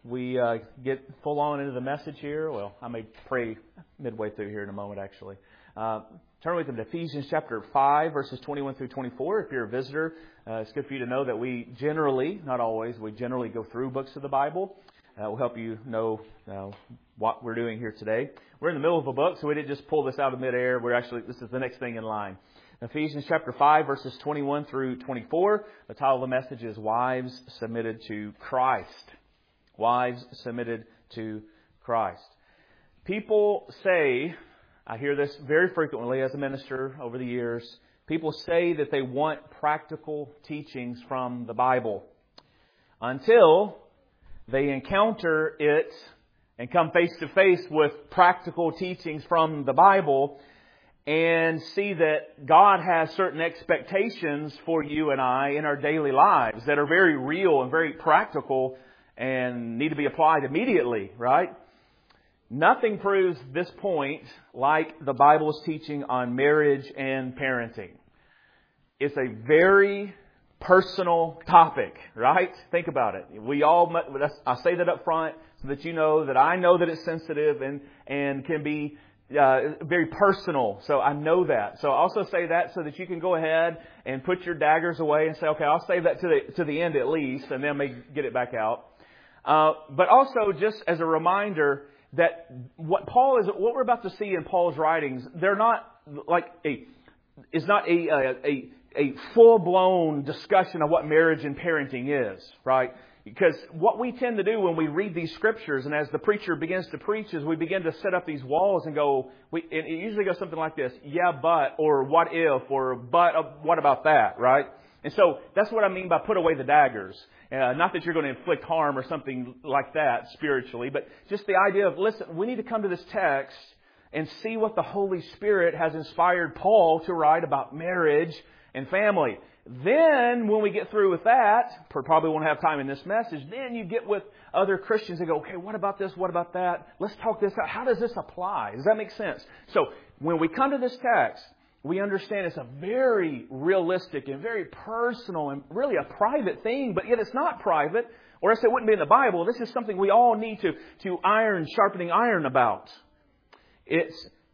we get full on into the message here, well, I may pray midway through here in a moment, actually. Turn with them to Ephesians chapter 5, verses 21 through 24. If you're a visitor, it's good for you to know that we generally, not always, we generally go through books of the Bible. We'll help you know what we're doing here today. We're in the middle of a book, so we didn't just pull this out of midair. This is the next thing in line. Ephesians chapter 5, verses 21 through 24. The title of the message is Wives Submitted to Christ. Wives Submitted to Christ. People say, I hear this very frequently as a minister over the years, people say that they want practical teachings from the Bible until they encounter it and come face to face with practical teachings from the Bible and see that God has certain expectations for you and I in our daily lives that are very real and very practical and need to be applied immediately, right? Nothing proves this point like the Bible's teaching on marriage and parenting. It's a very personal topic, right? Think about it. I say that up front so that you know that I know that it's sensitive and can be very personal. So I know that. So I also say that so that you can go ahead and put your daggers away and say, okay, I'll save that to the end at least, and then may get it back out. But also just as a reminder that what we're about to see in Paul's writings, they're not like it's not a full-blown discussion of what marriage and parenting is, right? Because what we tend to do when we read these scriptures, and as the preacher begins to preach, is we begin to set up these walls and go, it usually goes something like this, yeah, but, or what if, or but, what about that, right? And so that's what I mean by put away the daggers. Not that you're going to inflict harm or something like that spiritually, but just the idea of, listen, we need to come to this text and see what the Holy Spirit has inspired Paul to write about marriage and family. Then, when we get through with that, probably won't have time in this message, then you get with other Christians and go, okay, what about this? What about that? Let's talk this out. How does this apply? Does that make sense? So, when we come to this text, we understand it's a very realistic and very personal and really a private thing, but yet it's not private, or else it wouldn't be in the Bible. This is something we all need to sharpening iron about. It's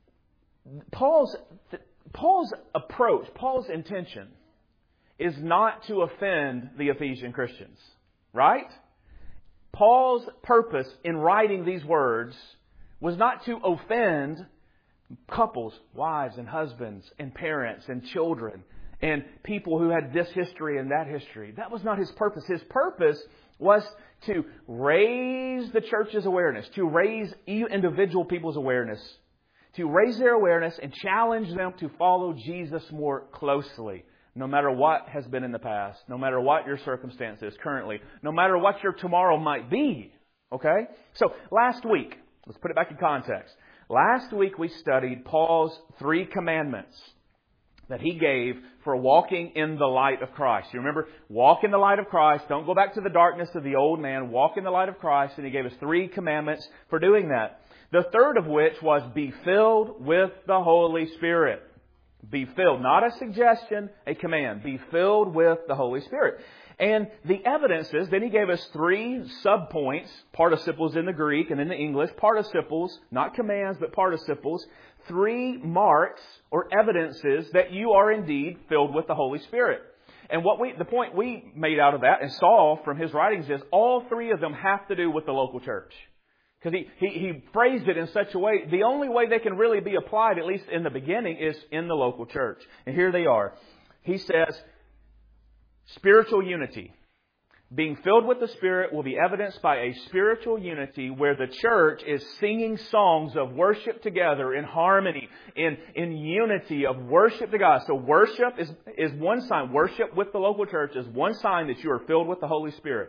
Paul's approach, Paul's intention is not to offend the Ephesian Christians, right? Paul's purpose in writing these words was not to offend couples, wives and husbands and parents and children and people who had this history and that history. That was not his purpose. His purpose was to raise the church's awareness, to raise individual people's awareness, to raise their awareness and challenge them to follow Jesus more closely. No matter what has been in the past, no matter what your circumstance is currently, no matter what your tomorrow might be. Okay? So last week, let's put it back in context. Last week we studied Paul's 3 commandments that he gave for walking in the light of Christ. You remember? Walk in the light of Christ. Don't go back to the darkness of the old man. Walk in the light of Christ. And he gave us 3 commandments for doing that. The third of which was be filled with the Holy Spirit. Be filled. Not a suggestion, a command. Be filled with the Holy Spirit. And the evidence is, then he gave us 3 subpoints, participles in the Greek and in the English, participles, not commands, but participles, 3 marks or evidences that you are indeed filled with the Holy Spirit. And the point we made out of that and saw from his writings is all 3 of them have to do with the local church. Because he phrased it in such a way, the only way they can really be applied, at least in the beginning, is in the local church. And here they are. He says, spiritual unity. Being filled with the Spirit will be evidenced by a spiritual unity where the church is singing songs of worship together in harmony, in unity of worship to God. So worship is one sign. Worship with the local church is one sign that you are filled with the Holy Spirit.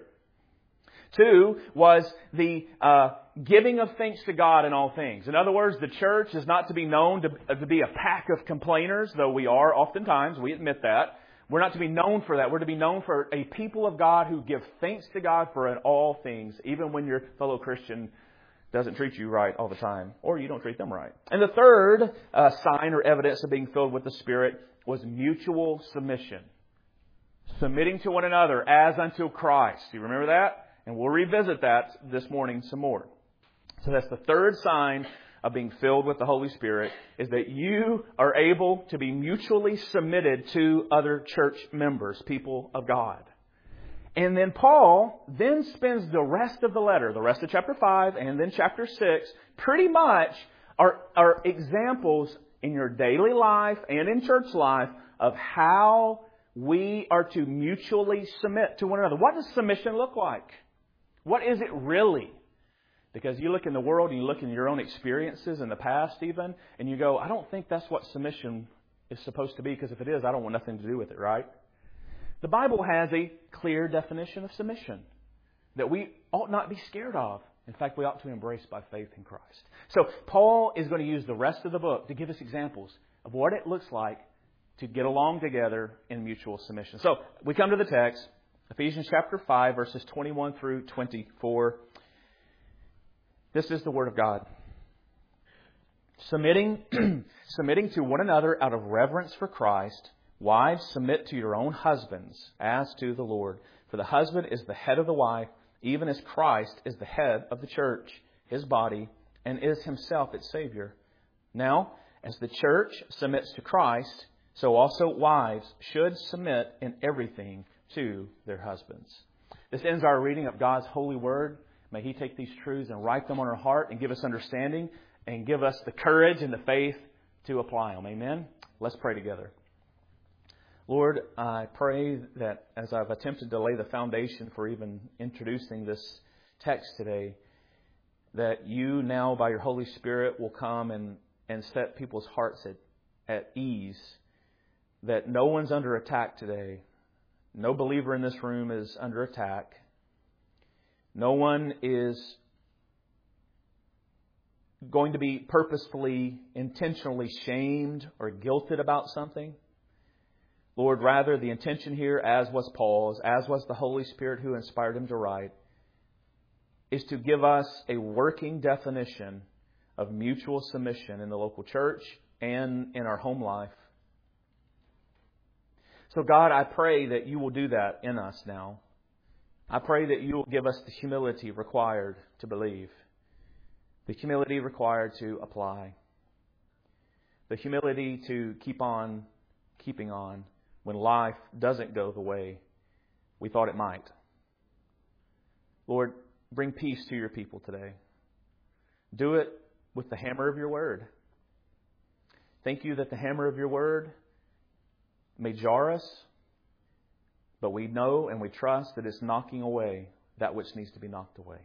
2 was the giving of thanks to God in all things. In other words, the church is not to be known to be a pack of complainers, though we are oftentimes, we admit that. We're not to be known for that. We're to be known for a people of God who give thanks to God for in all things, even when your fellow Christian doesn't treat you right all the time, or you don't treat them right. And the third sign or evidence of being filled with the Spirit was mutual submission. Submitting to one another as unto Christ. Do you remember that? And we'll revisit that this morning some more. So that's the third sign of being filled with the Holy Spirit, is that you are able to be mutually submitted to other church members, people of God. And then Paul then spends the rest of the letter, the rest of chapter 5 and then chapter 6, pretty much are examples in your daily life and in church life of how we are to mutually submit to one another. What does submission look like? What is it really? Because you look in the world and you look in your own experiences in the past even, and you go, I don't think that's what submission is supposed to be, because if it is, I don't want nothing to do with it, right? The Bible has a clear definition of submission that we ought not be scared of. In fact, we ought to embrace by faith in Christ. So Paul is going to use the rest of the book to give us examples of what it looks like to get along together in mutual submission. So we come to the text, Ephesians chapter 5, verses 21 through 24. This is the Word of God. Submitting to one another out of reverence for Christ, wives, submit to your own husbands as to the Lord. For the husband is the head of the wife, even as Christ is the head of the church, His body, and is Himself its Savior. Now, as the church submits to Christ, so also wives should submit in everything to their husbands. This ends our reading of God's holy Word. May He take these truths and write them on our heart and give us understanding and give us the courage and the faith to apply them. Amen? Let's pray together. Lord, I pray that as I've attempted to lay the foundation for even introducing this text today, that You now by Your Holy Spirit will come and set people's hearts at ease, that no one's under attack today. No believer in this room is under attack. No one is going to be purposefully, intentionally shamed or guilted about something. Lord, rather the intention here, as was Paul's, as was the Holy Spirit who inspired him to write, is to give us a working definition of mutual submission in the local church and in our home life. So God, I pray that You will do that in us now. I pray that You will give us the humility required to believe, the humility required to apply, the humility to keep on keeping on when life doesn't go the way we thought it might. Lord, bring peace to Your people today. Do it with the hammer of Your Word. Thank You that the hammer of Your Word may jar us, but we know and we trust that it's knocking away that which needs to be knocked away.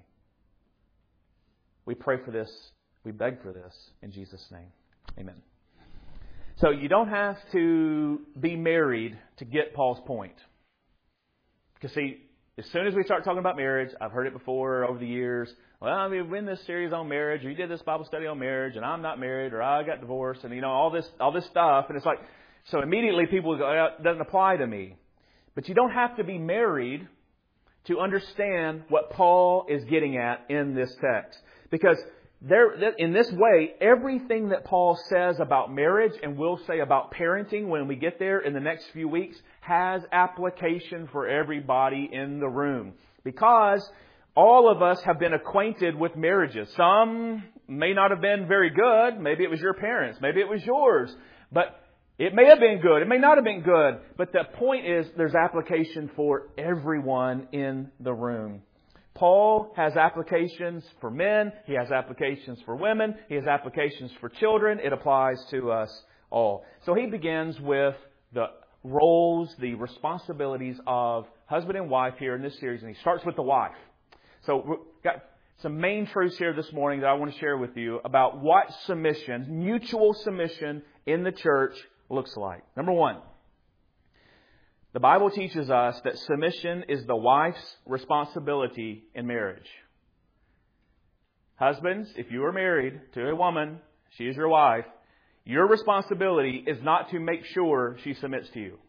We pray for this. We beg for this in Jesus' name. Amen. So you don't have to be married to get Paul's point. Because see, as soon as we start talking about marriage, I've heard it before over the years. Well, we're in this series on marriage, or you did this Bible study on marriage, and I'm not married, or I got divorced, and all this stuff. And it's like, so immediately people go, it doesn't apply to me. But you don't have to be married to understand what Paul is getting at in this text. Because in this way, everything that Paul says about marriage and will say about parenting when we get there in the next few weeks has application for everybody in the room. Because all of us have been acquainted with marriages. Some may not have been very good. Maybe it was your parents. Maybe it was yours. But it may have been good. It may not have been good. But the point is there's application for everyone in the room. Paul has applications for men. He has applications for women. He has applications for children. It applies to us all. So he begins with the roles, the responsibilities of husband and wife here in this series. And he starts with the wife. So we've got some main truths here this morning that I want to share with you about what submission, mutual submission in the church looks like. Number one, the Bible teaches us that submission is the wife's responsibility in marriage. Husbands, if you are married to a woman, she is your wife, your responsibility is not to make sure she submits to you.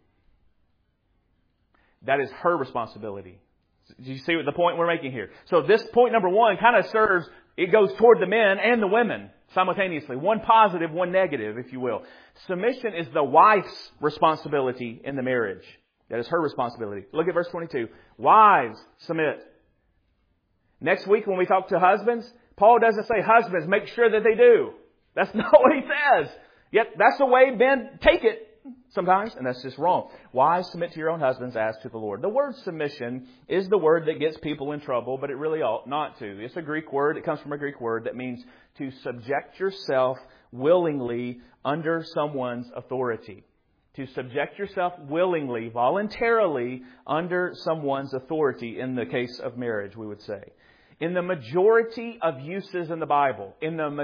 That is her responsibility. Do you see the point we're making here? So this point number one kind of serves, it goes toward the men and the women simultaneously. One positive, one negative, if you will. Submission is the wife's responsibility in the marriage. That is her responsibility. Look at verse 22. Wives, submit Next week when we talk to husbands, Paul doesn't say, husbands, make sure that they do. That's not what he says. Yet that's the way men take it sometimes, and that's just wrong. Wives, submit to your own husbands as to the Lord. The word submission is the word that gets people in trouble, but it really ought not to. It's a Greek word. It comes from a Greek word that means to subject yourself willingly under someone's authority. To subject yourself willingly, voluntarily under someone's authority in the case of marriage, we would say. In the majority of uses in the Bible,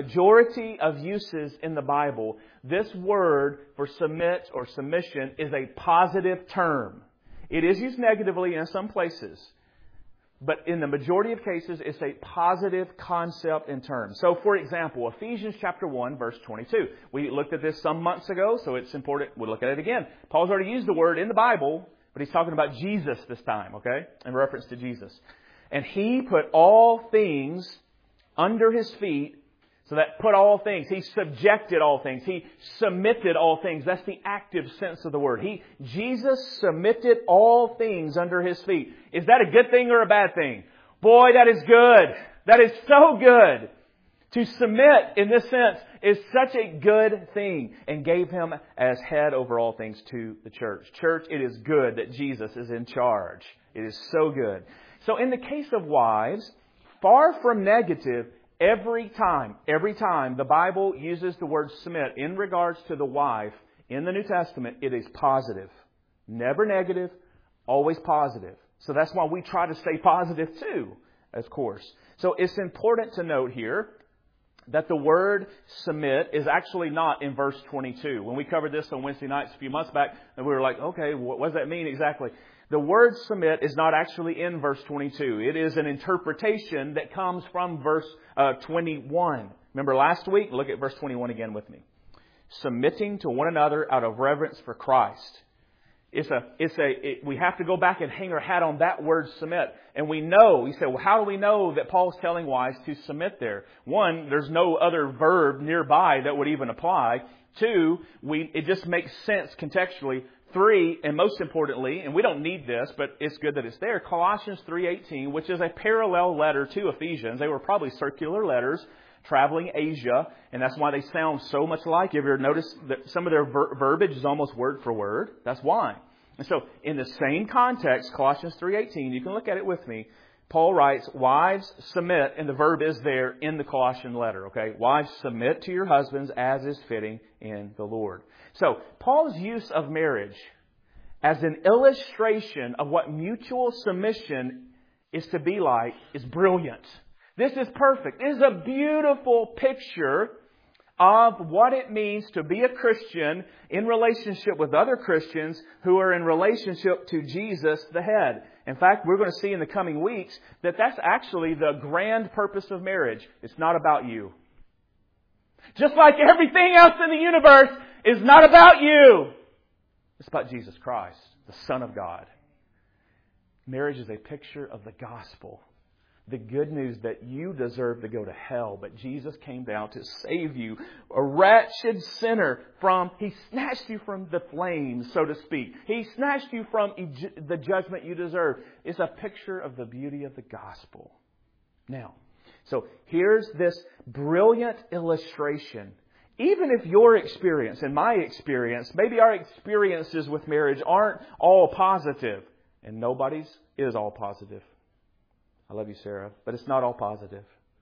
this word for submit or submission is a positive term. It is used negatively in some places, but in the majority of cases, it's a positive concept and term. So, for example, Ephesians chapter 1, verse 22. We looked at this some months ago, so it's important we look at it again. Paul's already used the word in the Bible, but he's talking about Jesus this time, okay? In reference to Jesus. And He put all things under His feet. So that put all things. He subjected all things. He submitted all things. That's the active sense of the word. Jesus submitted all things under His feet. Is that a good thing or a bad thing? Boy, that is good. That is so good. To submit in this sense is such a good thing, and gave Him as head over all things to the church. Church, it is good that Jesus is in charge. It is so good. So in the case of wives, far from negative, every time the Bible uses the word submit in regards to the wife in the New Testament, it is positive. Never negative, always positive. So that's why we try to stay positive too, of course. So it's important to note here that the word submit is actually not in verse 22. When we covered this on Wednesday nights a few months back, and we were like, okay, what does that mean exactly? The word submit is not actually in verse 22. It is an interpretation that comes from verse 21. Remember last week? Look at verse 21 again with me. Submitting to one another out of reverence for Christ. We have to go back and hang our hat on that word submit. And we know, you say, well, how do we know that Paul's telling wives to submit there? One, there's no other verb nearby that would even apply. Two, it just makes sense contextually. Three, and most importantly, and we don't need this, but it's good that it's there, Colossians 3:18, which is a parallel letter to Ephesians. They were probably circular letters traveling Asia, and that's why they sound so much alike. Have you ever noticed that some of their verbiage is almost word for word? That's why. And so, in the same context, Colossians 3:18, you can look at it with me. Paul writes, wives submit, and the verb is there in the Colossian letter, okay? Wives submit to your husbands as is fitting in the Lord. So, Paul's use of marriage as an illustration of what mutual submission is to be like is brilliant. This is perfect. It is a beautiful picture of what it means to be a Christian in relationship with other Christians who are in relationship to Jesus, the head. In fact, we're going to see in the coming weeks that that's actually the grand purpose of marriage. It's not about you. Just like everything else in the universe is not about you. It's about Jesus Christ, the Son of God. Marriage is a picture of the gospel. The good news that you deserve to go to hell, but Jesus came down to save you, a wretched sinner, He snatched you from the flames, so to speak. He snatched you from the judgment you deserve. It's a picture of the beauty of the gospel. Now, so here's this brilliant illustration. Even if your experience and my experience, maybe our experiences with marriage aren't all positive, and nobody's is all positive. I love you, Sarah, but it's not all positive.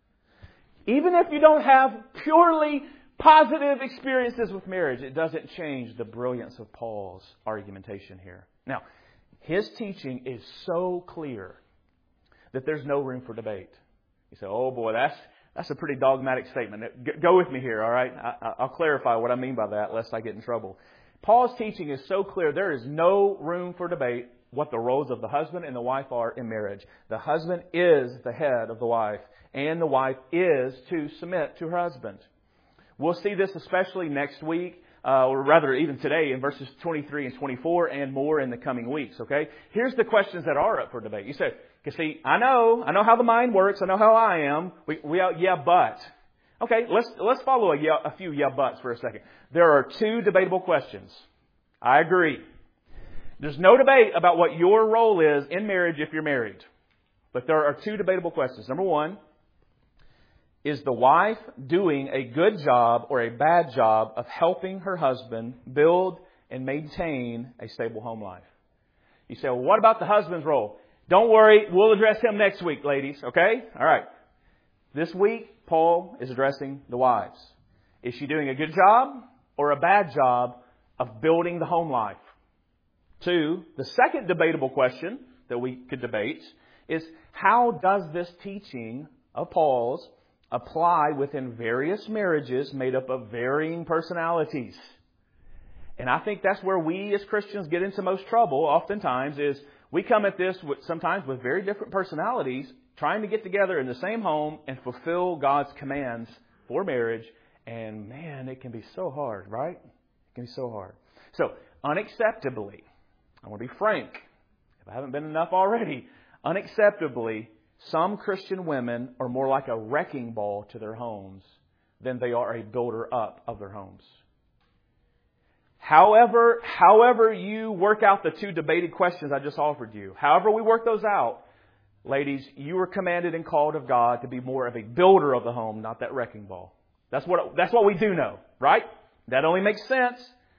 Even if you don't have purely positive experiences with marriage, it doesn't change the brilliance of Paul's argumentation here. Now, his teaching is so clear that there's no room for debate. You say, oh boy, that's a pretty dogmatic statement. Go with me here, all right? I'll clarify what I mean by that, lest I get in trouble. Paul's teaching is so clear, there is no room for debate what the roles of the husband and the wife are in marriage. The husband is the head of the wife, and the wife is to submit to her husband. We'll see this especially next week, or rather even today in verses 23 and 24 and more in the coming weeks, okay? Here's the questions that are up for debate. You say, see, I know how the mind works. I know how I am. We yeah, but. Okay, let's follow a few yeah, buts for a second. There are two debatable questions. I agree. There's no debate about what your role is in marriage if you're married. But there are two debatable questions. Number one, is the wife doing a good job or a bad job of helping her husband build and maintain a stable home life? You say, well, what about the husband's role? Don't worry, we'll address him next week, ladies. Okay? All right. This week, Paul is addressing the wives. Is she doing a good job or a bad job of building the home life? Two, the second debatable question that we could debate is, how does this teaching of Paul's apply within various marriages made up of varying personalities? And I think that's where we as Christians get into most trouble oftentimes, is we come at this sometimes with very different personalities, trying to get together in the same home and fulfill God's commands for marriage. And man, it can be so hard, right? It can be so hard. So, unacceptably, I want to be frank, if I haven't been enough already, unacceptably, some Christian women are more like a wrecking ball to their homes than they are a builder up of their homes. However you work out the two debated questions I just offered you, however we work those out, ladies, you are commanded and called of God to be more of a builder of the home, not that wrecking ball. That's what we do know, right? That only makes sense.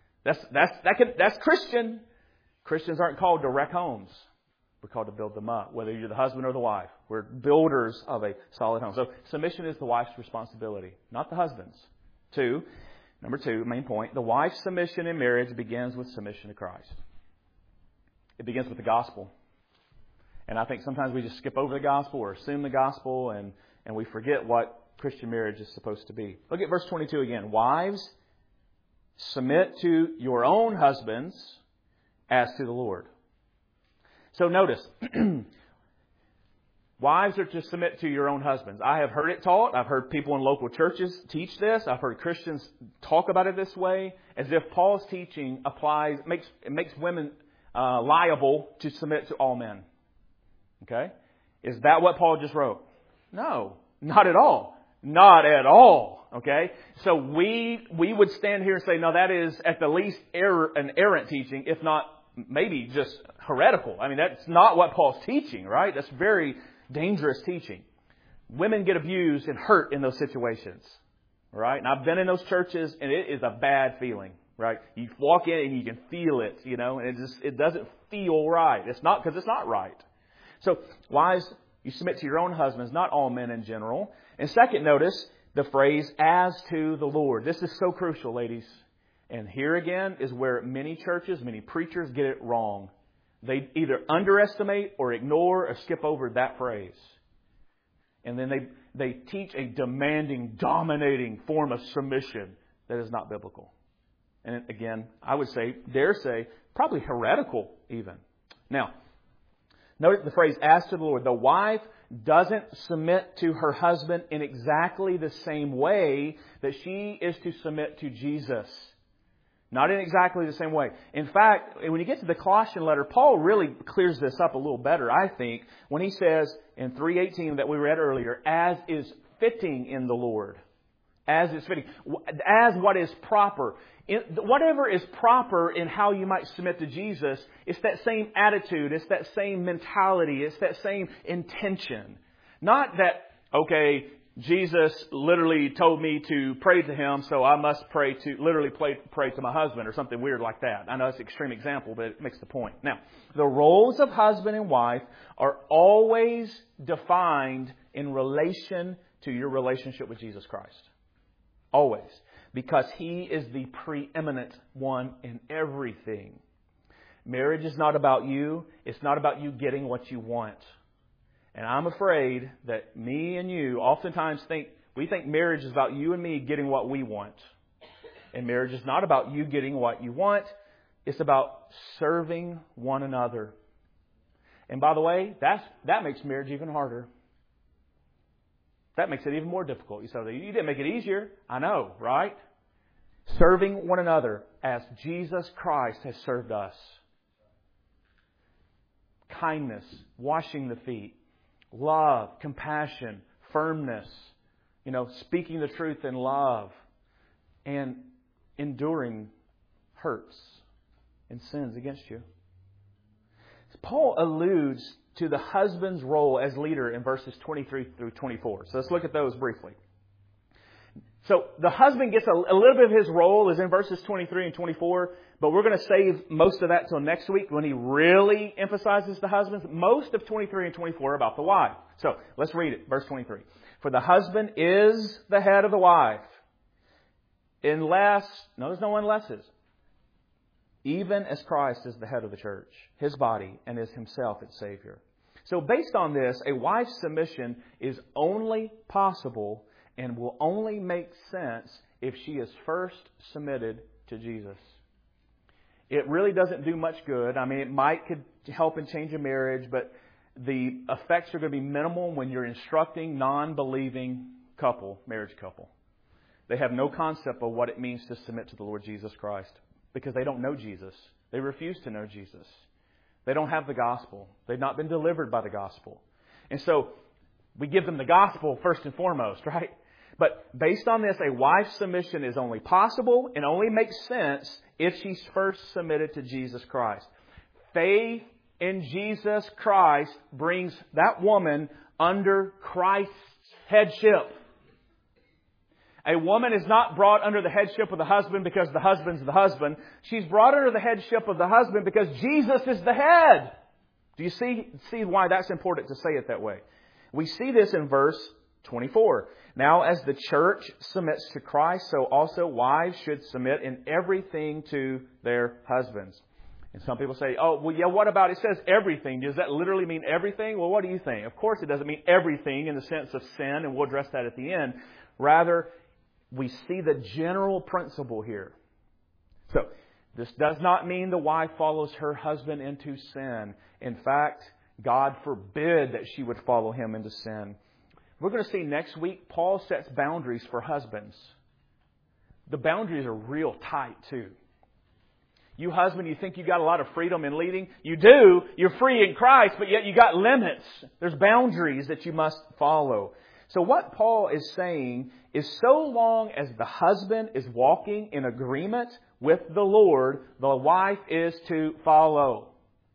That's Christian. Christians aren't called to wreck homes. We're called to build them up, whether you're the husband or the wife. We're builders of a solid home. So submission is the wife's responsibility, not the husband's. Number two, main point, the wife's submission in marriage begins with submission to Christ. It begins with the gospel. And I think sometimes we just skip over the gospel or assume the gospel and we forget what Christian marriage is supposed to be. Look at verse 22 again. Wives, submit to your own husbands as to the Lord. So notice, wives are to submit to your own husbands. I have heard it taught. I've heard people in local churches teach this. I've heard Christians talk about it this way, as if Paul's teaching makes women liable to submit to all men. Okay? Is that what Paul just wrote? No, not at all. Not at all. Okay? So we would stand here and say, no, that is at the least an errant teaching, if not maybe just heretical. I mean, that's not what Paul's teaching, right? That's very dangerous teaching. Women get abused and hurt in those situations, right? And I've been in those churches, and it is a bad feeling, right? You walk in and you can feel it, and it doesn't feel right. It's not, because it's not right. So, wives, you submit to your own husbands, not all men in general. And second, notice the phrase, as to the Lord. This is so crucial, ladies. And here again is where many churches, many preachers get it wrong. They either underestimate or ignore or skip over that phrase. And then they teach a demanding, dominating form of submission that is not biblical. And again, I would dare say, probably heretical even. Now, notice the phrase, as to the Lord. The wife doesn't submit to her husband in exactly the same way that she is to submit to Jesus. Not in exactly the same way. In fact, when you get to the Colossian letter, Paul really clears this up a little better, I think, when he says in 3:18 that we read earlier, as is fitting in the Lord. As is fitting. As what is proper. Whatever is proper in how you might submit to Jesus, it's that same attitude, it's that same mentality, it's that same intention. Not that, okay, Jesus literally told me to pray to Him, so I must pray to my husband or something weird like that. I know it's an extreme example, but it makes the point. Now, the roles of husband and wife are always defined in relation to your relationship with Jesus Christ. Always. Because He is the preeminent one in everything. Marriage is not about you. It's not about you getting what you want. And I'm afraid that me and you oftentimes think marriage is about you and me getting what we want. And marriage is not about you getting what you want. It's about serving one another. And by the way, that makes marriage even harder. That makes it even more difficult. You say, you didn't make it easier. I know, right? Serving one another as Jesus Christ has served us. Kindness, washing the feet. Love, compassion, firmness, speaking the truth in love, and enduring hurts and sins against you. Paul alludes to the husband's role as leader in verses 23 through 24. So let's look at those briefly. So the husband gets a little bit of his role is in verses 23 and 24, but we're going to save most of that till next week when he really emphasizes the husbands. Most of 23 and 24 are about the wife. So let's read it. Verse 23. For the husband is the head of the wife. Unless, no, there's no unlesses. Even as Christ is the head of the church, His body, and is Himself its Savior. So based on this, a wife's submission is only possible and will only make sense if she is first submitted to Jesus. It really doesn't do much good. I mean, it could help and change a marriage, but the effects are going to be minimal when you're instructing non-believing marriage couple. They have no concept of what it means to submit to the Lord Jesus Christ because they don't know Jesus. They refuse to know Jesus. They don't have the gospel. They've not been delivered by the gospel. And so we give them the gospel first and foremost, right? But based on this, a wife's submission is only possible and only makes sense if she's first submitted to Jesus Christ. Faith in Jesus Christ brings that woman under Christ's headship. A woman is not brought under the headship of the husband because the husband's the husband. She's brought under the headship of the husband because Jesus is the head. Do you see why that's important to say it that way? We see this in verse 24. Now, as the church submits to Christ, so also wives should submit in everything to their husbands. And some people say, oh, well, yeah, what about, it says everything. Does that literally mean everything? Well, what do you think? Of course, it doesn't mean everything in the sense of sin, and we'll address that at the end. Rather, we see the general principle here. So, this does not mean the wife follows her husband into sin. In fact, God forbid that she would follow him into sin. We're going to see next week, Paul sets boundaries for husbands. The boundaries are real tight, too. You husband, you think you got a lot of freedom in leading? You do. You're free in Christ, but yet you got limits. There's boundaries that you must follow. So what Paul is saying is so long as the husband is walking in agreement with the Lord, the wife is to follow.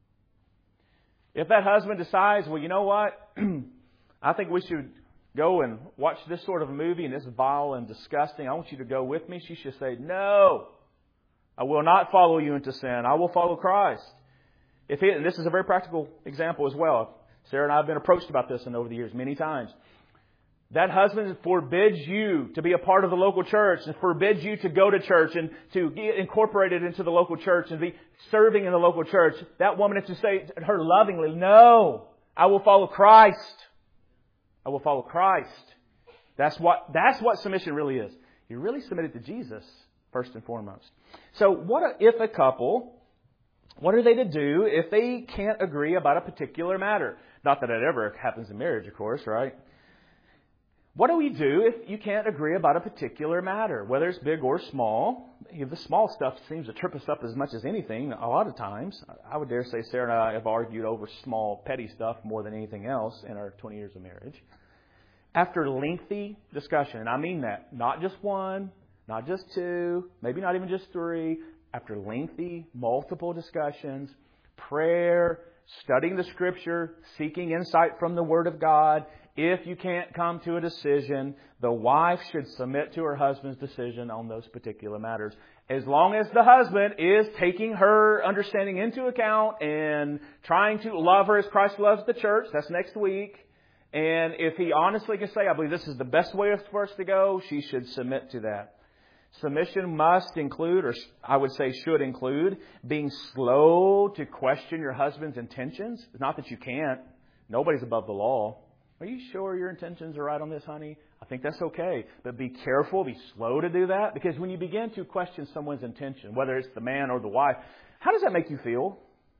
If that husband decides, well, you know what? I think we should go and watch this sort of a movie and it's vile and disgusting. I want you to go with me. She should say, no, I will not follow you into sin. I will follow Christ. And this is a very practical example as well. Sarah and I have been approached about this over the years many times. That husband forbids you to be a part of the local church and forbids you to go to church and to get incorporated into the local church and be serving in the local church. That woman has to say to her lovingly, no, I will follow Christ. I will follow Christ. That's what submission really is. You're really submitted to Jesus first and foremost. So what do they to do if they can't agree about a particular matter? Not that it ever happens in marriage, of course, right? What do we do if you can't agree about a particular matter, whether it's big or small? The small stuff seems to trip us up as much as anything a lot of times. I would dare say Sarah and I have argued over small, petty stuff more than anything else in our 20 years of marriage. After lengthy discussion, and I mean that, not just one, not just two, maybe not even just three, after lengthy, multiple discussions, prayer, studying the Scripture, seeking insight from the Word of God, if you can't come to a decision, the wife should submit to her husband's decision on those particular matters. As long as the husband is taking her understanding into account and trying to love her as Christ loves the church, that's next week. And if he honestly can say, I believe this is the best way for us to go, she should submit to that. Submission must include, or I would say should include, being slow to question your husband's intentions. It's not that you can't. Nobody's above the law. Are you sure your intentions are right on this, honey? I think that's okay. But be careful, be slow to do that. Because when you begin to question someone's intention, whether it's the man or the wife, how does that make you feel?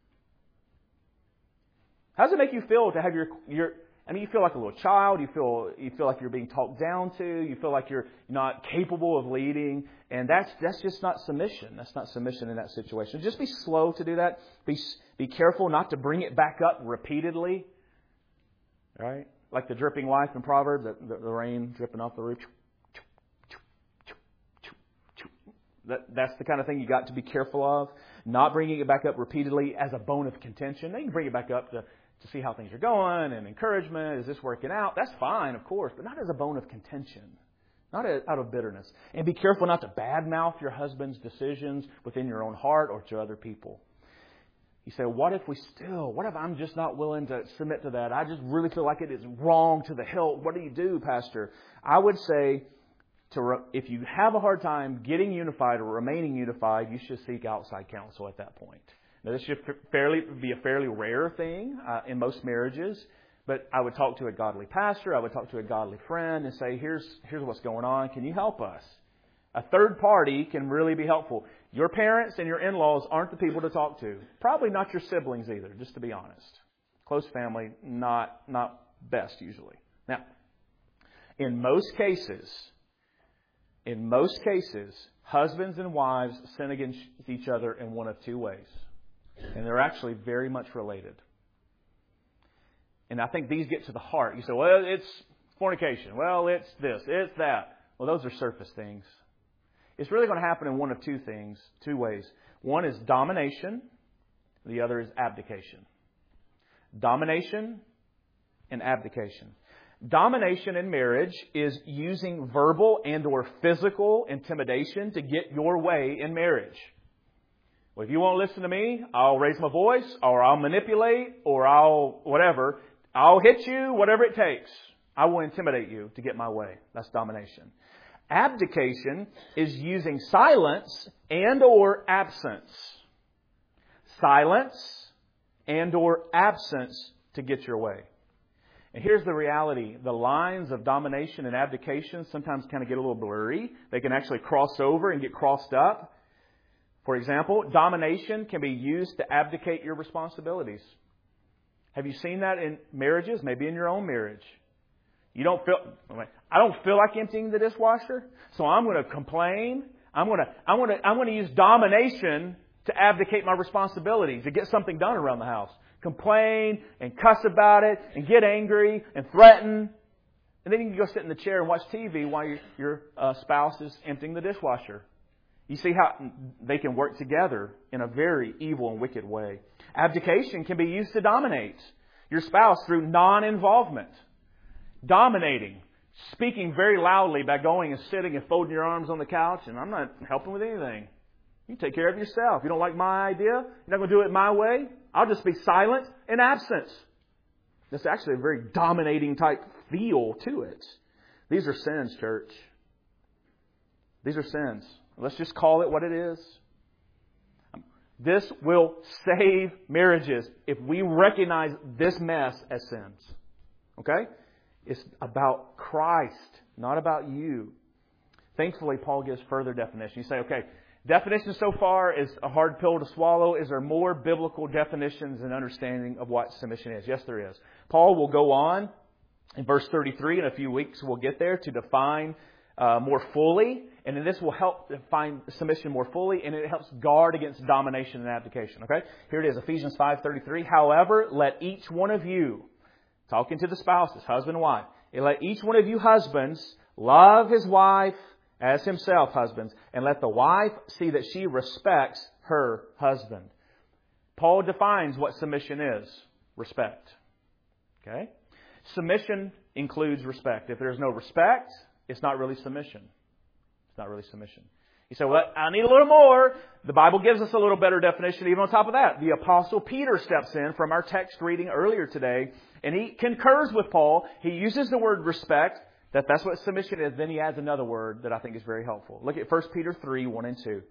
How does it make you feel to have you feel like a little child. You feel like you're being talked down to. You feel like you're not capable of leading. And that's just not submission. That's not submission in that situation. Just be slow to do that. Be careful not to bring it back up repeatedly. Right? Like the dripping wife in Proverbs, the rain dripping off the roof. That's the kind of thing you got to be careful of. Not bringing it back up repeatedly as a bone of contention. They can bring it back up to see how things are going and encouragement. Is this working out? That's fine, of course, but not as a bone of contention. Not out of bitterness. And be careful not to badmouth your husband's decisions within your own heart or to other people. You say, what if I'm just not willing to submit to that? I just really feel like it is wrong to the hilt. What do you do, Pastor? I would say, if you have a hard time getting unified or remaining unified, you should seek outside counsel at that point. Now, this should be a fairly rare thing in most marriages. But I would talk to a godly pastor. I would talk to a godly friend and say, here's what's going on. Can you help us? A third party can really be helpful. Your parents and your in-laws aren't the people to talk to. Probably not your siblings either, just to be honest. Close family, not best usually. Now, in most cases, husbands and wives sin against each other in one of two ways. And they're actually very much related. And I think these get to the heart. You say, well, it's fornication. Well, it's this, it's that. Well, those are surface things. It's really going to happen in one of two ways. One is domination. The other is abdication. Domination and abdication. Domination in marriage is using verbal and or physical intimidation to get your way in marriage. Well, if you won't listen to me, I'll raise my voice, or I'll manipulate, or I'll whatever. I'll hit you, whatever it takes. I will intimidate you to get my way. That's domination. Abdication is using silence and or absence. Silence and or absence to get your way. And here's the reality. The lines of domination and abdication sometimes kind of get a little blurry. They can actually cross over and get crossed up. For example, domination can be used to abdicate your responsibilities. Have you seen that in marriages? Maybe in your own marriage. I don't feel like emptying the dishwasher, so I'm going to complain. I'm going to use domination to abdicate my responsibility, to get something done around the house. Complain and cuss about it and get angry and threaten. And then you can go sit in the chair and watch TV while your spouse is emptying the dishwasher. You see how they can work together in a very evil and wicked way. Abdication can be used to dominate your spouse through non-involvement. Dominating. Speaking very loudly by going and sitting and folding your arms on the couch, and I'm not helping with anything. You take care of yourself. You don't like my idea? You're not going to do it my way? I'll just be silent and absent. That's actually a very dominating type feel to it. These are sins, church. These are sins. Let's just call it what it is. This will save marriages if we recognize this mess as sins. Okay? It's about Christ, not about you. Thankfully, Paul gives further definition. You say, okay, definition so far is a hard pill to swallow. Is there more biblical definitions and understanding of what submission is? Yes, there is. Paul will go on in verse 33. In a few weeks, we'll get there to define more fully. And then this will help define submission more fully, and it helps guard against domination and abdication. Okay? Here it is, Ephesians 5:33. However, let each one of you, talking to the spouses, husband and wife, and let each one of you husbands love his wife as himself, husbands, and let the wife see that she respects her husband. Paul defines what submission is. Respect. Okay? Submission includes respect. If there's no respect, it's not really submission. It's not really submission. You say, well, I need a little more. The Bible gives us a little better definition even on top of that. The Apostle Peter steps in from our text reading earlier today, and he concurs with Paul. He uses the word respect, that's what submission is. Then he adds another word that I think is very helpful. Look at 1 Peter 3, 1 and 2.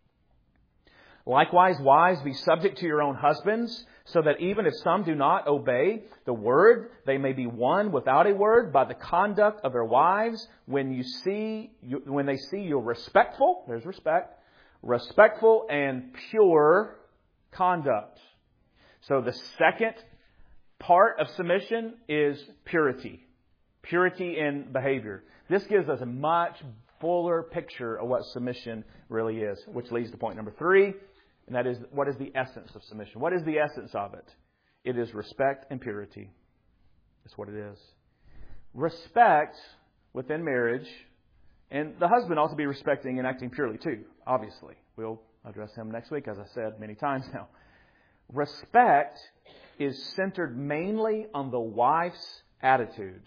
Likewise, wives, be subject to your own husbands, so that even if some do not obey the word, they may be won without a word by the conduct of their wives when they see you respectful, there's respectful and pure conduct. So the second part of submission is purity. Purity in behavior. This gives us a much fuller picture of what submission really is, which leads to point number 3. And that is, what is the essence of submission? What is the essence of it? It is respect and purity. That's what it is. Respect within marriage, and the husband ought to be respecting and acting purely too, obviously. We'll address him next week, as I said many times now. Respect is centered mainly on the wife's attitudes.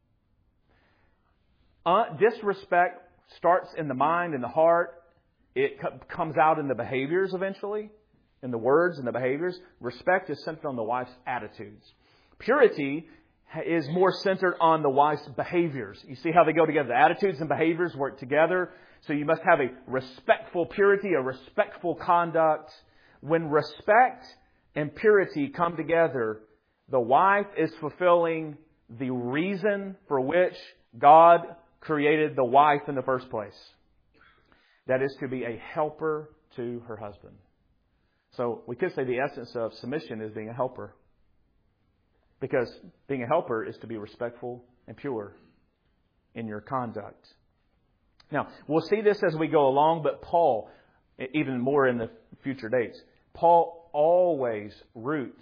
Disrespect starts in the mind and the heart. It comes out in the behaviors eventually, in the words and the behaviors. Respect is centered on the wife's attitudes. Purity is more centered on the wife's behaviors. You see how they go together. The attitudes and behaviors work together. So you must have a respectful purity, a respectful conduct. When respect and purity come together, the wife is fulfilling the reason for which God created the wife in the first place. That is to be a helper to her husband. So we could say the essence of submission is being a helper. Because being a helper is to be respectful and pure in your conduct. Now, we'll see this as we go along, but Paul, even more in the future dates, Paul always roots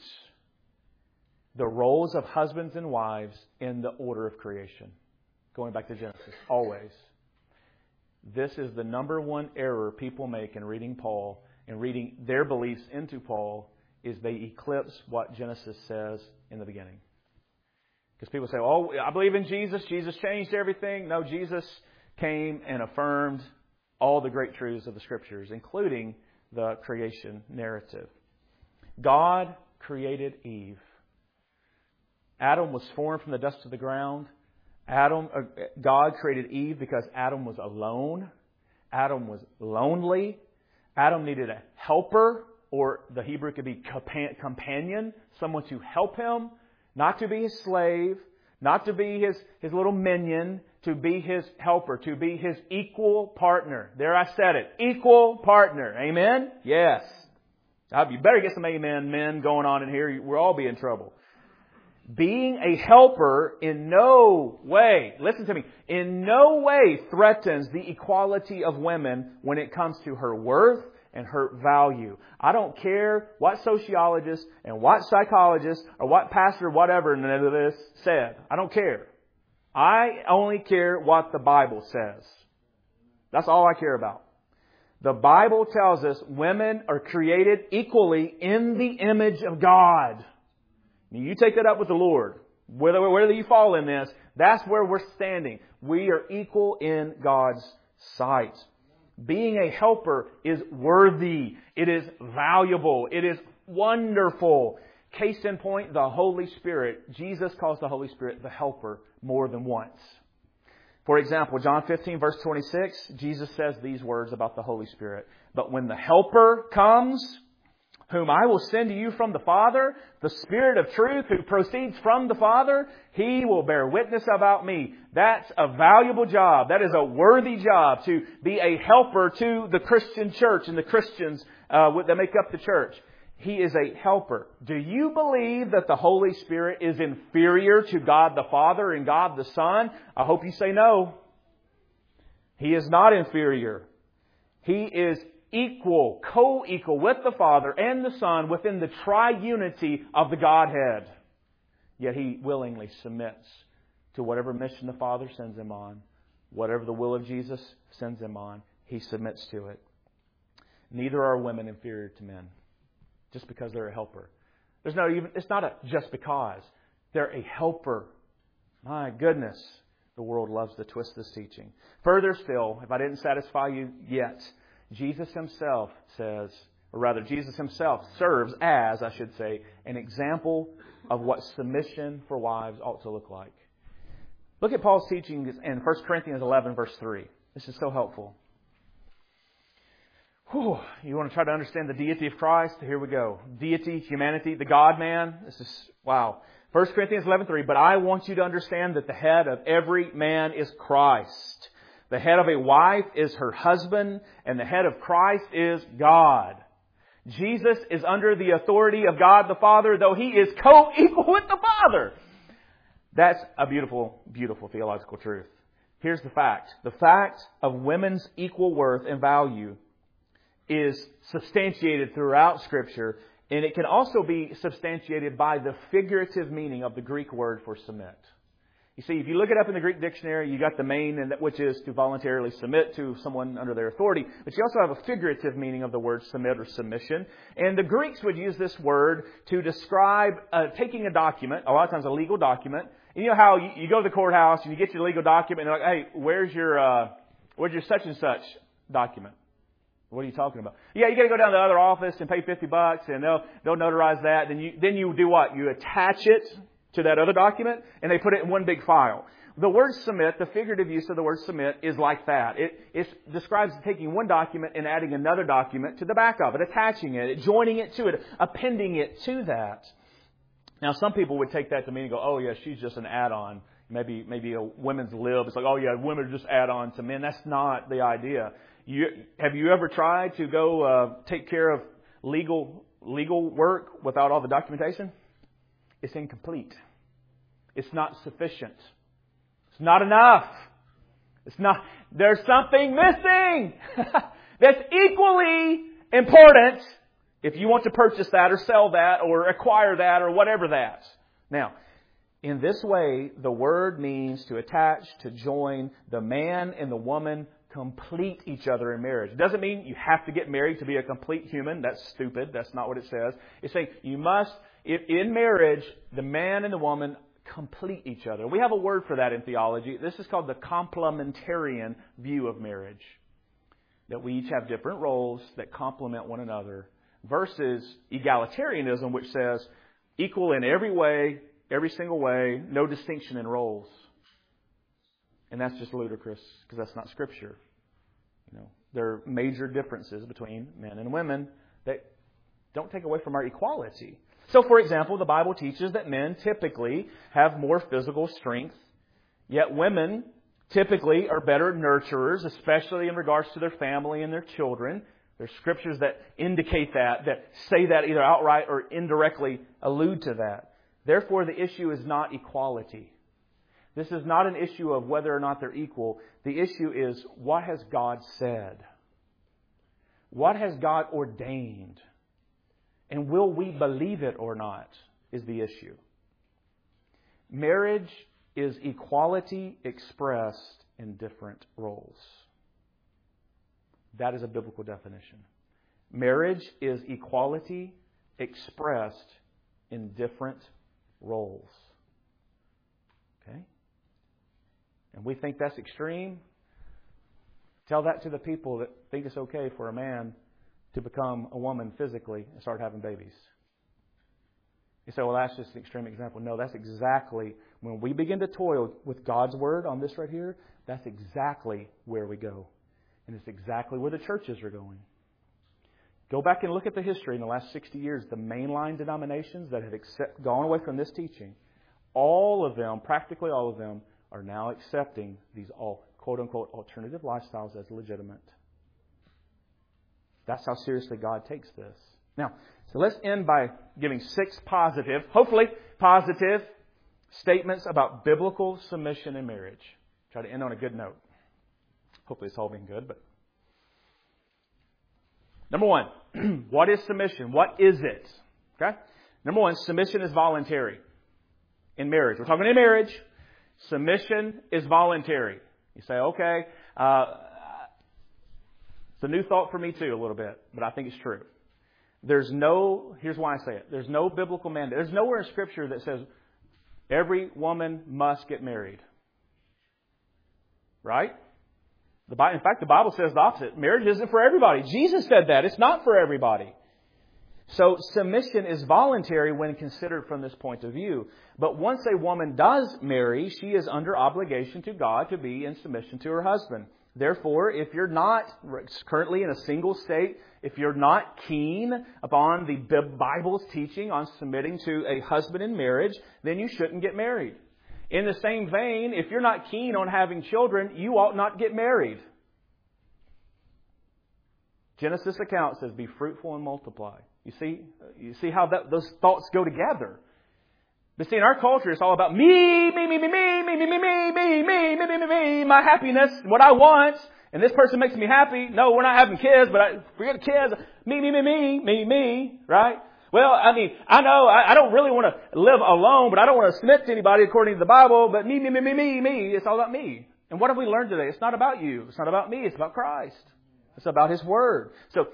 the roles of husbands and wives in the order of creation. Going back to Genesis, always. This is the number one error people make in reading Paul and reading their beliefs into Paul, is they eclipse what Genesis says in the beginning. Because people say, oh, I believe in Jesus. Jesus changed everything. No, Jesus came and affirmed all the great truths of the Scriptures, including the creation narrative. God created Eve. Adam was formed from the dust of the ground. God created Eve because Adam was alone. Adam was lonely. Adam needed a helper, or the Hebrew could be companion, someone to help him, not to be his slave, not to be his little minion, to be his helper, to be his equal partner. There I said it. Equal partner. Amen? Yes. You better get some amen men going on in here. We'll all be in trouble. Being a helper in no way, listen to me, in no way threatens the equality of women when it comes to her worth and her value. I don't care what sociologist and what psychologist or what pastor, whatever none of this said. I don't care. I only care what the Bible says. That's all I care about. The Bible tells us women are created equally in the image of God. You take that up with the Lord. Whether you fall in this, that's where we're standing. We are equal in God's sight. Being a helper is worthy. It is valuable. It is wonderful. Case in point, the Holy Spirit. Jesus calls the Holy Spirit the helper more than once. For example, John 15, verse 26, Jesus says these words about the Holy Spirit. But when the helper comes, whom I will send to you from the Father, the Spirit of truth who proceeds from the Father, He will bear witness about me. That's a valuable job. That is a worthy job, to be a helper to the Christian church and the Christians that make up the church. He is a helper. Do you believe that the Holy Spirit is inferior to God the Father and God the Son? I hope you say no. He is not inferior. He is equal, co-equal with the Father and the Son within the triunity of the Godhead. Yet He willingly submits to whatever mission the Father sends Him on. Whatever the will of Jesus sends Him on, He submits to it. Neither are women inferior to men just because they're a helper. It's not a just because. They're a helper. My goodness, the world loves to twist this teaching. Further still, if I didn't satisfy you yet, Jesus Himself says, or rather Jesus Himself serves as, I should say, an example of what submission for wives ought to look like. Look at Paul's teaching in 1 Corinthians 11, verse 3. This is so helpful. You want to try to understand the deity of Christ? Here we go. Deity, humanity, the God-man. This is, wow. 1 Corinthians 11:3. But I want you to understand that the head of every man is Christ. The head of a wife is her husband, and the head of Christ is God. Jesus is under the authority of God the Father, though He is co-equal with the Father. That's a beautiful, beautiful theological truth. Here's the fact. The fact of women's equal worth and value is substantiated throughout Scripture, and it can also be substantiated by the figurative meaning of the Greek word for submit. You see, if you look it up in the Greek dictionary, you got the main, which is to voluntarily submit to someone under their authority. But you also have a figurative meaning of the word submit or submission. And the Greeks would use this word to describe taking a document, a lot of times a legal document. And you know how you go to the courthouse and you get your legal document and they're like, hey, where's your such and such document? What are you talking about? Yeah, you got to go down to the other office and pay $50 and they'll notarize that. Then you do what? You attach it to that other document, and they put it in one big file. The word submit, the figurative use of the word submit, is like that. It describes taking one document and adding another document to the back of it, attaching it, joining it to it, appending it to that. Now, some people would take that to mean and go, oh, yeah, she's just an add-on. Maybe a women's lib. It's like, oh, yeah, women are just add-on to men. That's not the idea. Have you ever tried to go take care of legal work without all the documentation? It's incomplete. It's not sufficient. It's not enough. There's something missing that's equally important if you want to purchase that or sell that or acquire that or whatever that. Now, in this way, the word means to attach, to join. The man and the woman complete each other in marriage. It doesn't mean you have to get married to be a complete human. That's stupid. That's not what it says. It's saying you must, in marriage, the man and the woman complete each other. We have a word for that in theology. This is called the complementarian view of marriage. That we each have different roles that complement one another versus egalitarianism, which says equal in every way, every single way, no distinction in roles. And that's just ludicrous because that's not Scripture. There are major differences between men and women that don't take away from our equality. So, for example, the Bible teaches that men typically have more physical strength, yet women typically are better nurturers, especially in regards to their family and their children. There's scriptures that indicate that say that either outright or indirectly allude to that. Therefore, the issue is not equality. This is not an issue of whether or not they're equal. The issue is, what has God said? What has God ordained? And will we believe it or not is the issue. Marriage is equality expressed in different roles. That is a biblical definition. Marriage is equality expressed in different roles. Okay? And we think that's extreme. Tell that to the people that think it's okay for a man to become a woman physically and start having babies. You say, well, that's just an extreme example. No, that's exactly, when we begin to toil with God's Word on this right here, that's exactly where we go. And it's exactly where the churches are going. Go back and look at the history in the last 60 years. The mainline denominations that have gone away from this teaching, all of them, practically all of them, are now accepting these quote-unquote alternative lifestyles as legitimate. That's how seriously God takes this. Now, so let's end by giving 6 positive, hopefully positive, statements about biblical submission in marriage. Try to end on a good note. Hopefully it's all been good, but... Number 1, what is submission? What is it? Okay? Number 1, submission is voluntary in marriage. We're talking in marriage. Submission is voluntary. You say, okay, it's a new thought for me too a little bit, but I think it's true. Here's why I say it. There's no biblical mandate. There's nowhere in Scripture that says every woman must get married. Right? In fact, the Bible says the opposite. Marriage isn't for everybody. Jesus said that. It's not for everybody. So submission is voluntary when considered from this point of view. But once a woman does marry, she is under obligation to God to be in submission to her husband. Therefore, if you're not currently in a single state, if you're not keen upon the Bible's teaching on submitting to a husband in marriage, then you shouldn't get married. In the same vein, if you're not keen on having children, you ought not get married. Genesis account says, be fruitful and multiply. You see how those thoughts go together. But see, in our culture, it's all about me, my happiness, what I want, and this person makes me happy. No, we're not having kids, but forget the kids. Me, right? Well, I mean, I know I don't really want to live alone, but I don't want to submit to anybody according to the Bible, but me. It's all about me. And what have we learned today? It's not about you. It's not about me. It's about Christ. It's about His Word. So,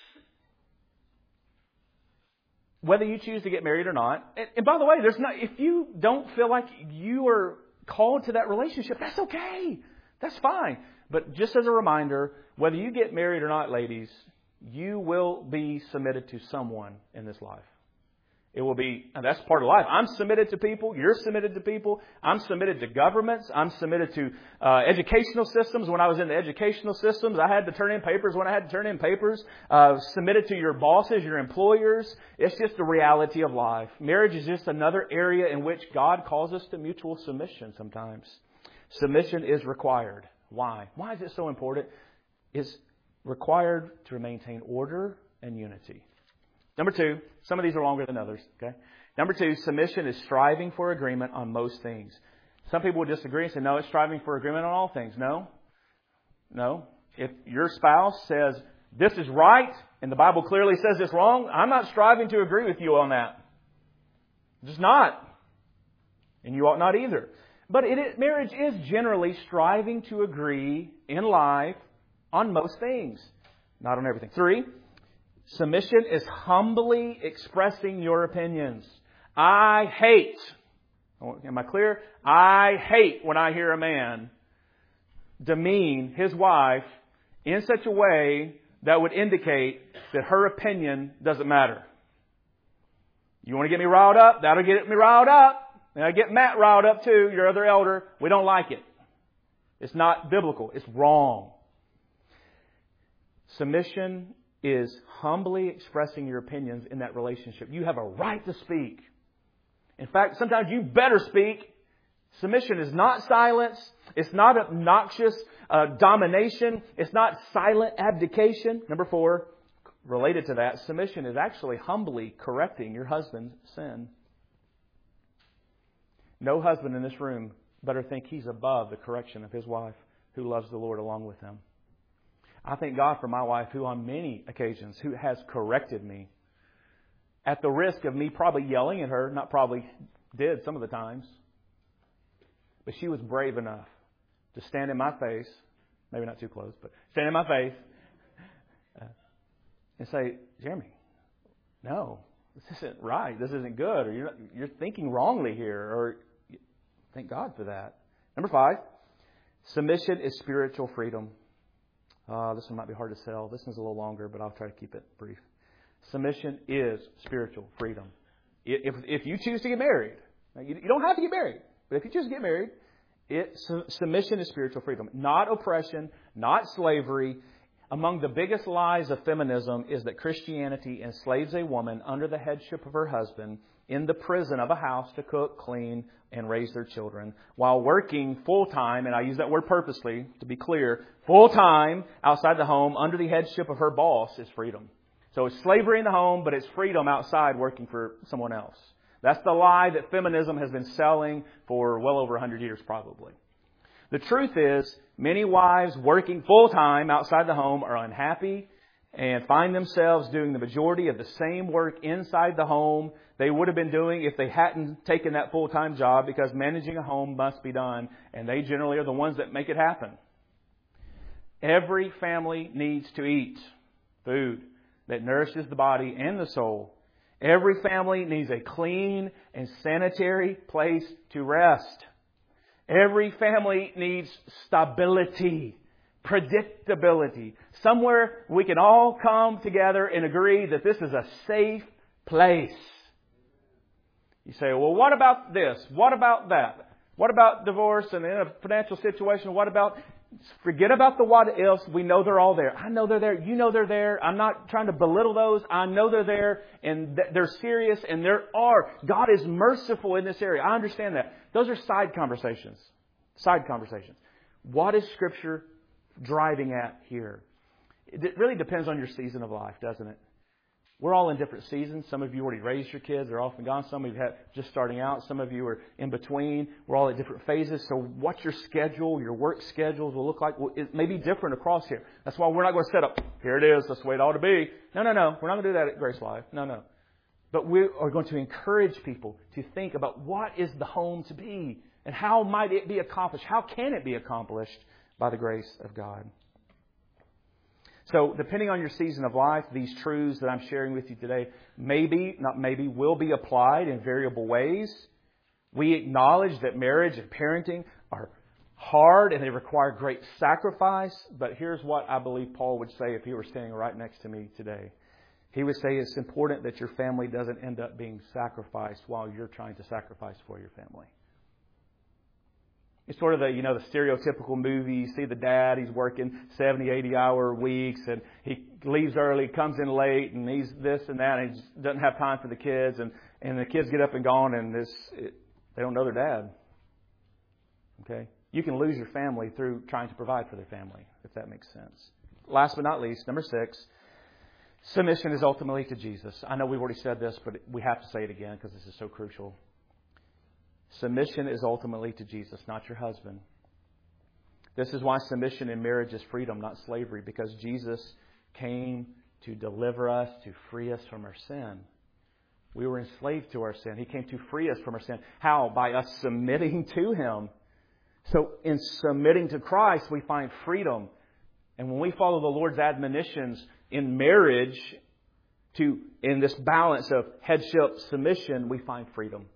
whether you choose to get married or not, and by the way, if you don't feel like you are called to that relationship, that's okay. That's fine. But just as a reminder, whether you get married or not, ladies, you will be submitted to someone in this life. It will be, and that's part of life. I'm submitted to people. You're submitted to people. I'm submitted to governments. I'm submitted to educational systems. When I was in the educational systems, I had to turn in papers when I had to turn in papers. Submitted to your bosses, your employers. It's just the reality of life. Marriage is just another area in which God calls us to mutual submission sometimes. Submission is required. Why? Why is it so important? It's required to maintain order and unity. Number 2, some of these are longer than others. Okay. Number 2, submission is striving for agreement on most things. Some people would disagree and say, no, it's striving for agreement on all things. No. If your spouse says, this is right, and the Bible clearly says it's wrong, I'm not striving to agree with you on that. Just not. And you ought not either. But marriage is generally striving to agree in life on most things. Not on everything. 3, submission is humbly expressing your opinions. I hate, am I clear? I hate when I hear a man demean his wife in such a way that would indicate that her opinion doesn't matter. You want to get me riled up? That'll get me riled up. And I get Matt riled up too, your other elder. We don't like it. It's not biblical. It's wrong. Submission is humbly expressing your opinions in that relationship. You have a right to speak. In fact, sometimes you better speak. Submission is not silence. It's not obnoxious domination. It's not silent abdication. Number 4, related to that, submission is actually humbly correcting your husband's sin. No husband in this room better think he's above the correction of his wife who loves the Lord along with him. I thank God for my wife who on many occasions who has corrected me at the risk of me probably yelling at her, not probably did some of the times. But she was brave enough to stand in my face, maybe not too close, but stand in my face and say, Jeremy, no, this isn't right. This isn't good. Or you're thinking wrongly here. Or thank God for that. Number 5, submission is spiritual freedom. This one might be hard to sell. This one's a little longer, but I'll try to keep it brief. Submission is spiritual freedom. If you choose to get married, you don't have to get married, but if you choose to get married, submission is spiritual freedom. Not oppression, not slavery. Among the biggest lies of feminism is that Christianity enslaves a woman under the headship of her husband in the prison of a house to cook, clean, and raise their children, while working full-time, and I use that word purposely to be clear, full-time outside the home under the headship of her boss is freedom. So it's slavery in the home, but it's freedom outside working for someone else. That's the lie that feminism has been selling for well over 100 years probably. The truth is, many wives working full-time outside the home are unhappy and find themselves doing the majority of the same work inside the home they would have been doing if they hadn't taken that full-time job, because managing a home must be done, and they generally are the ones that make it happen. Every family needs to eat food that nourishes the body and the soul. Every family needs a clean and sanitary place to rest. Every family needs stability, predictability. Somewhere we can all come together and agree that this is a safe place. You say, well, what about this? What about that? What about divorce and in a financial situation? What about... Forget about the what else. We know they're all there. I know they're there. You know they're there. I'm not trying to belittle those. I know they're there and they're serious, and there are. God is merciful in this area. I understand that. Those are side conversations. Side conversations. What is Scripture driving at here? It really depends on your season of life, doesn't it? We're all in different seasons. Some of you already raised your kids. They're off and gone. Some of you have just starting out. Some of you are in between. We're all at different phases. So what your schedule, your work schedules will look like, it may be different across here. That's why we're not going to set up, here it is, that's the way it ought to be. No. We're not going to do that at Grace Life. No. But we are going to encourage people to think about what is the home to be and how might it be accomplished? How can it be accomplished by the grace of God? So, depending on your season of life, these truths that I'm sharing with you today will be applied in variable ways. We acknowledge that marriage and parenting are hard and they require great sacrifice. But here's what I believe Paul would say if he were standing right next to me today. He would say it's important that your family doesn't end up being sacrificed while you're trying to sacrifice for your family. It's sort of the stereotypical movie. You see the dad, he's working 70, 80-hour weeks, and he leaves early, comes in late, and he's this and that, and he just doesn't have time for the kids, and the kids get up and gone, and they don't know their dad. Okay? You can lose your family through trying to provide for their family, if that makes sense. Last but not least, number 6, submission is ultimately to Jesus. I know we've already said this, but we have to say it again because this is so crucial. Submission is ultimately to Jesus, not your husband. This is why submission in marriage is freedom, not slavery, because Jesus came to deliver us, to free us from our sin. We were enslaved to our sin. He came to free us from our sin. How? By us submitting to Him. So in submitting to Christ, we find freedom. And when we follow the Lord's admonitions in marriage, in this balance of headship submission, we find freedom.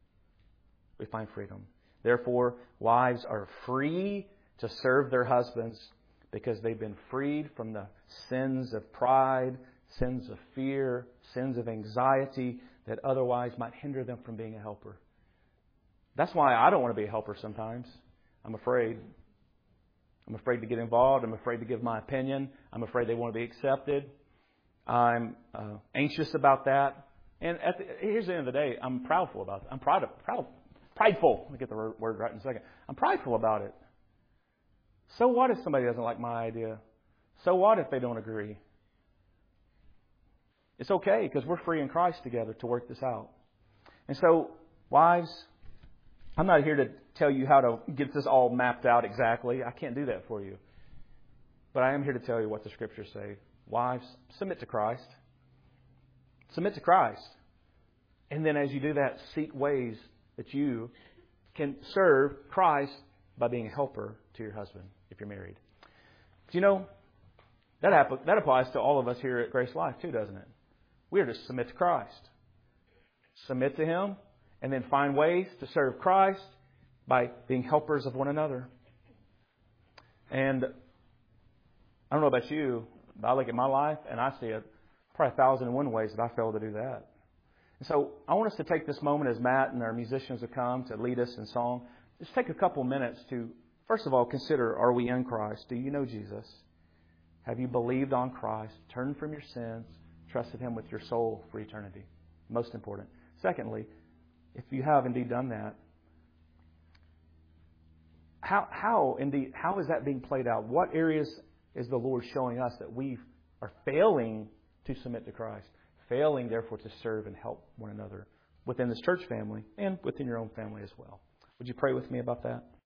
We find freedom. Therefore, wives are free to serve their husbands because they've been freed from the sins of pride, sins of fear, sins of anxiety that otherwise might hinder them from being a helper. That's why I don't want to be a helper sometimes. I'm afraid. I'm afraid to get involved. I'm afraid to give my opinion. I'm afraid they want to be accepted. I'm anxious about that. And here's the end of the day. I'm proudful about it. I'm prideful. Let me get the word right in a second. I'm prideful about it. So what if somebody doesn't like my idea? So what if they don't agree? It's okay because we're free in Christ together to work this out. And so, wives, I'm not here to tell you how to get this all mapped out exactly. I can't do that for you. But I am here to tell you what the Scriptures say. Wives, submit to Christ. Submit to Christ. And then as you do that, seek ways that you can serve Christ by being a helper to your husband if you're married. But that applies to all of us here at Grace Life too, doesn't it? We are to submit to Christ. Submit to Him and then find ways to serve Christ by being helpers of one another. And I don't know about you, but I look at my life and I see it probably 1,001 ways that I fail to do that. And so I want us to take this moment as Matt and our musicians have come to lead us in song. Just take a couple minutes to, first of all, consider, are we in Christ? Do you know Jesus? Have you believed on Christ? Turned from your sins, trusted Him with your soul for eternity? Most important. Secondly, if you have indeed done that, how is that being played out? What areas is the Lord showing us that we are failing to submit to Christ? Failing, therefore, to serve and help one another within this church family and within your own family as well. Would you pray with me about that?